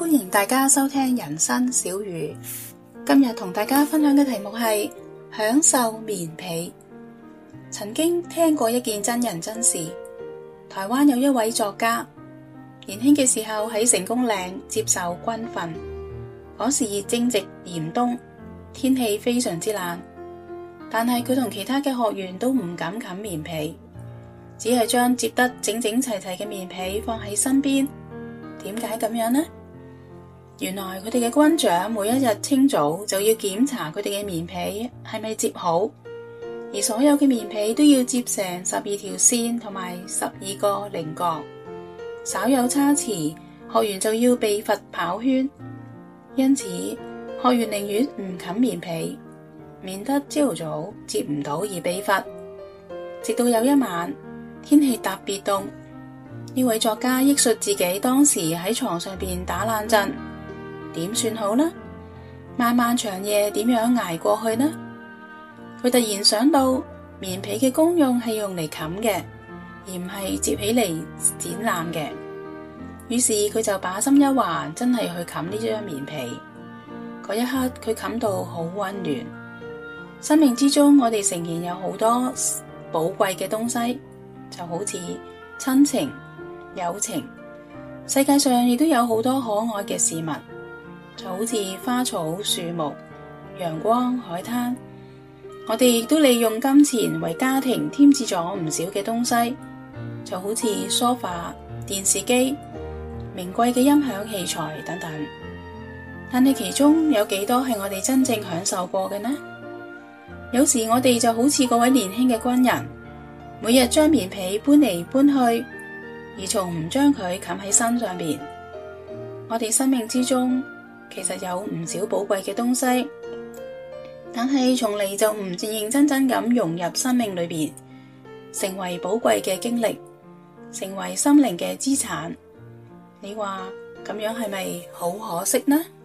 歡迎大家收聽人生小語。今日同大家分享嘅題目係享受棉被。曾經聽過一件真人真事，台灣有一位作家，年輕嘅時候喺成功嶺接受軍訓，嗰時正值嚴冬，天氣非常之冷，但係佢同其他嘅學員都唔敢冚棉被，只係將摺得整整齊齊嘅棉被放喺身邊。點解咁樣呢？原來佢哋嘅軍長每一日清早就要檢查佢哋嘅棉被係咪摺好，而所有嘅棉被都要摺成12條線同埋12個稜角，稍有差池，學員就要被罰跑圈。因此，學員寧願唔冚棉被，免得朝早摺唔到而被罰。直到有一晚，天氣特別凍，呢位作家憶述自己當時喺床上邊打冷震，點算好呢？漫漫長夜點樣捱過去呢？佢突然想到，棉被嘅功用係用嚟冚嘅，而唔係摺起嚟展覽嘅。於是佢就把心一橫，真係去冚呢張棉被。嗰一刻，佢冚到好溫暖。生命之中，我哋誠然有好多寶貴嘅東西，就好似親情、友情，世界上亦都有好多可愛嘅事物，就好似花草樹木、陽光海灘。我哋亦都利用金錢為家庭添置咗唔少嘅東西，就好似梳化、電視機、名貴嘅音響器材等等。但係其中有幾多係我哋真正享受過嘅呢？有時我哋就好似嗰位年輕嘅軍人，每日將棉被搬嚟搬去，而從唔將佢冚喺身上邊。我哋生命之中其實有唔少寶貴嘅東西，但係從嚟就唔認真咁融入生命裏邊，成為寶貴嘅經歷，成為心靈嘅資產。你話咁樣係咪好可惜呢？